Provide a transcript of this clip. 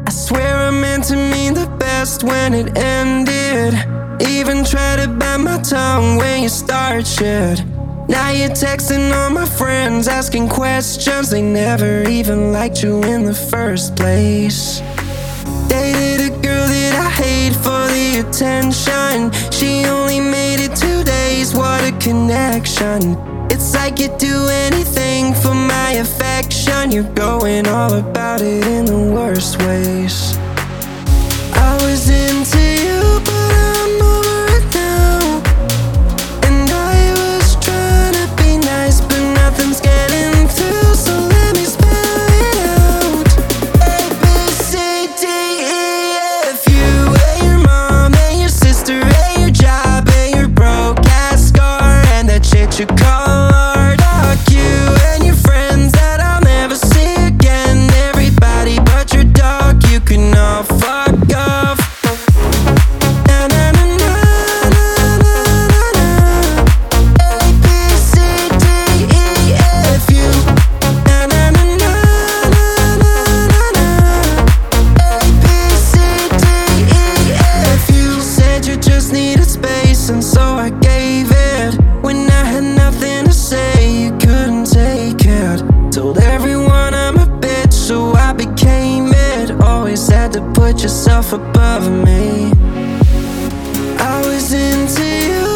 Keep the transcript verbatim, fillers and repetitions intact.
I swear I meant to mean the best when it ended. Even tried to bite my tongue when you start shit. Now you're texting all my friends, asking questions. They never even liked you in the first place. Dated a girl that I hate for the attention. She only made it two days, what a connection. It's like you'd do anything for my affection. You're going all about it in the worst ways. I was into you, but I'm over it now. And I was trying to be nice, but nothing's getting through, so let me spell it out. A, B, C, D, E, F, you and your mom and your sister and your job and your broke ass car and that shit you call art. Fuck you and your friends that I'll never see again. Everybody but your dog, you can all fuck off. Na na na na na na na. A, B, C, D, E, F, U. Na na na na na na na na. A, B, C, D, E, F, U. Said you just needed space, and so I gave it. When I had nothing to say, you couldn't take it. Told everyone I'm a bitch, so I became it. Always had to put yourself above me. I was into you,